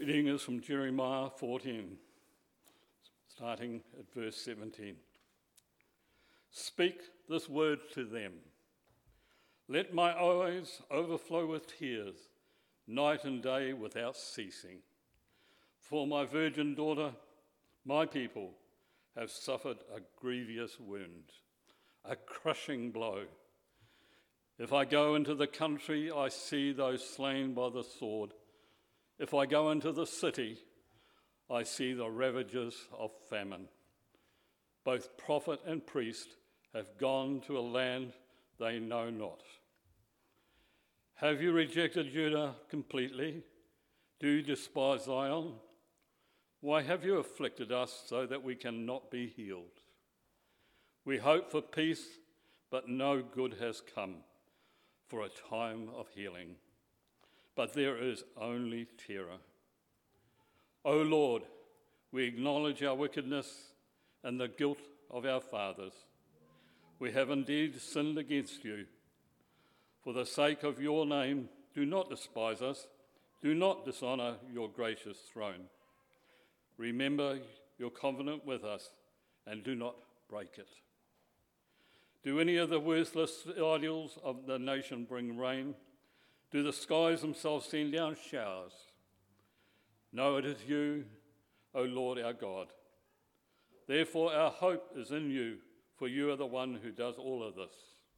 Reading is from Jeremiah 14, starting at verse 17. Speak this word to them. Let my eyes overflow with tears, night and day without ceasing. For my virgin daughter, my people, have suffered a grievous wound, a crushing blow. If I go into the country, I see those slain by the sword. If I go into the city, I see the ravages of famine. Both prophet and priest have gone to a land they know not. Have you rejected Judah completely? Do you despise Zion? Why have you afflicted us so that we cannot be healed? We hope for peace, but no good has come, for a time of healing. But there is only terror. O Lord, we acknowledge our wickedness and the guilt of our fathers. We have indeed sinned against you. For the sake of your name, do not despise us. Do not dishonour your gracious throne. Remember your covenant with us and do not break it. Do any of the worthless idols of the nation bring rain? Do the skies themselves send down showers? No, it is you, O Lord our God. Therefore our hope is in you, for you are the one who does all of this.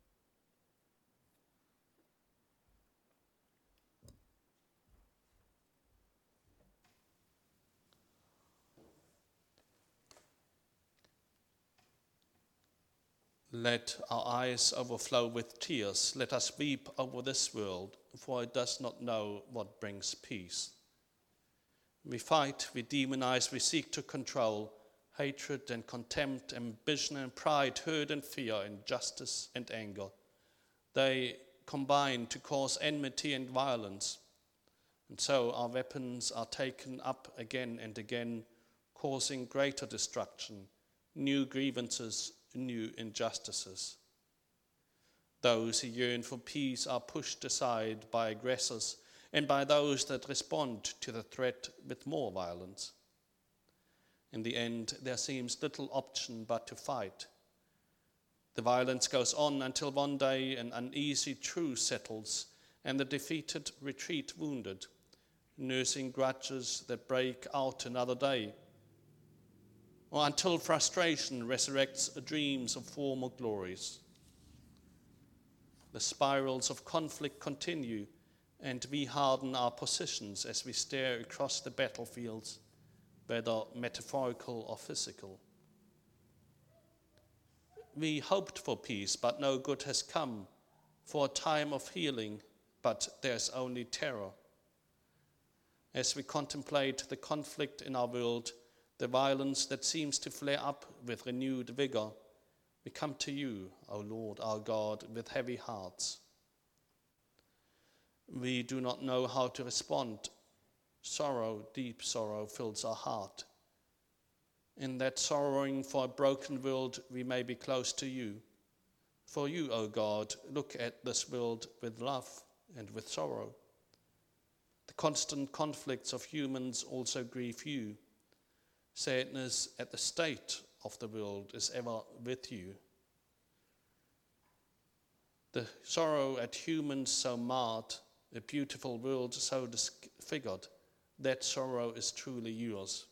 Let our eyes overflow with tears. Let us weep over this world, for it does not know what brings peace. We fight, we demonize, we seek to control. Hatred and contempt, ambition and pride, hurt and fear, injustice and anger. They combine to cause enmity and violence. And so our weapons are taken up again and again, causing greater destruction, new grievances, new injustices. Those who yearn for peace are pushed aside by aggressors and by those that respond to the threat with more violence. In the end, there seems little option but to fight. The violence goes on until one day an uneasy truce settles and the defeated retreat wounded, nursing grudges that break out another day, or until frustration resurrects dreams of former glories. The spirals of conflict continue, and we harden our positions as we stare across the battlefields, whether metaphorical or physical. We hoped for peace, but no good has come, for a time of healing, but there's only terror. As we contemplate the conflict in our world, the violence that seems to flare up with renewed vigor, we come to you, O Lord our God, with heavy hearts. We do not know how to respond. Sorrow, deep sorrow, fills our heart. In that sorrowing for a broken world, we may be close to you. For you, O God, look at this world with love and with sorrow. The constant conflicts of humans also grieve you. Sadness at the state of the world is ever with you. The sorrow at humans so marred, a beautiful world so disfigured, that sorrow is truly yours.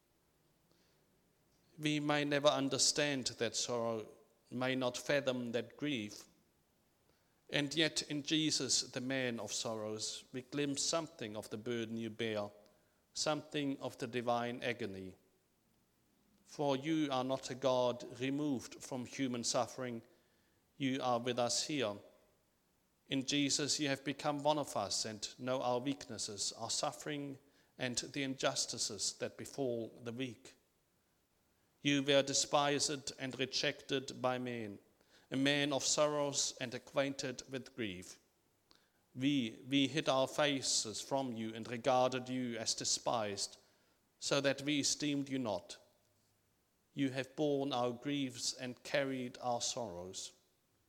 We may never understand that sorrow, may not fathom that grief. And yet in Jesus, the man of sorrows, we glimpse something of the burden you bear, something of the divine agony. For you are not a God removed from human suffering. You are with us here. In Jesus, you have become one of us and know our weaknesses, our suffering, and the injustices that befall the weak. You were despised and rejected by men, a man of sorrows and acquainted with grief. We hid our faces from you and regarded you as despised, so that we esteemed you not. You have borne our griefs and carried our sorrows.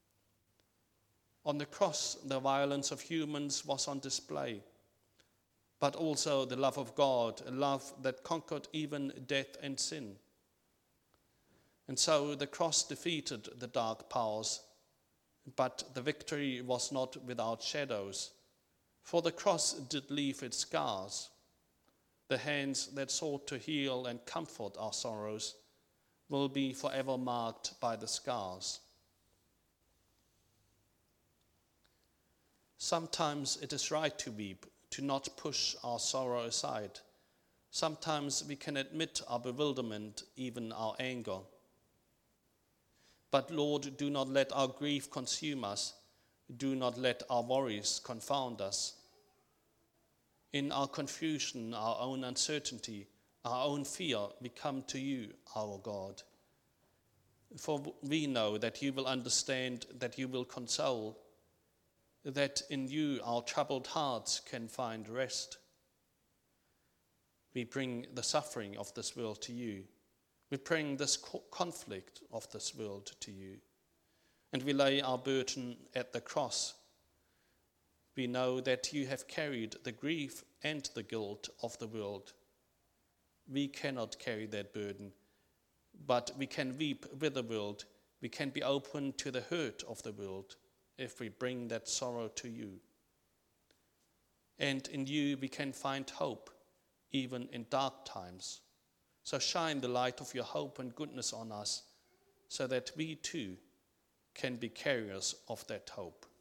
On the cross, the violence of humans was on display. but also the love of God, a love that conquered even death and sin. And so the cross defeated the dark powers, but the victory was not without shadows, for the cross did leave its scars. The hands that sought to heal and comfort our sorrows will be forever marked by the scars. Sometimes it is right to weep, to not push our sorrow aside. Sometimes we can admit our bewilderment, even our anger. But Lord, do not let our grief consume us. Do not let our worries confound us. In our confusion, our own uncertainty, our own fear, we come to you, our God. For we know that you will understand, that you will console, that in you our troubled hearts can find rest. We bring the suffering of this world to you. We bring this conflict of this world to you. And we lay our burden at the cross. We know that you have carried the grief and the guilt of the world. We cannot carry that burden, but we can weep with the world. We can be open to the hurt of the world if we bring that sorrow to you. And in you we can find hope, even in dark times. So shine the light of your hope and goodness on us, so that we too can be carriers of that hope.